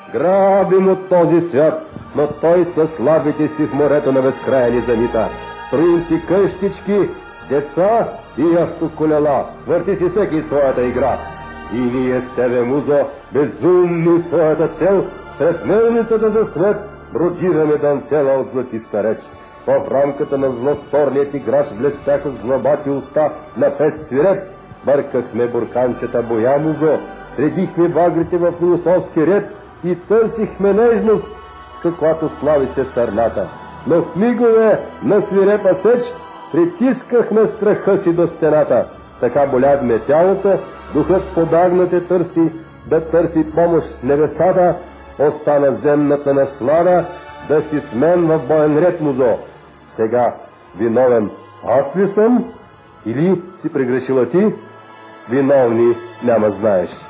Грабим от този свят, но той със слабите си в морето на безкрая замита. Строим си къщички, деца и автоколела. Върти си всеки своята игра. И ние с тебе, музо, безумни своята цел, пред мелницата за свет бродираме дантела от златиста реч. В рамката на злосторният играч блестяха с злобати уста на пес свиреп. Бъркахме бурканчета боя, музо, редихме багрите в философски ред и търсихме нежност, каквато славите сърната. Но в мигове на свирепа сеч притискахме страха си до стената. Така болядме тялото, духът подагнате търси, да търси помощ небесата, остана земната наслада, да си с мен в боен ред, музо. Сега виновен аз ли съм или си прегрешила ти? Виновни няма знаеш.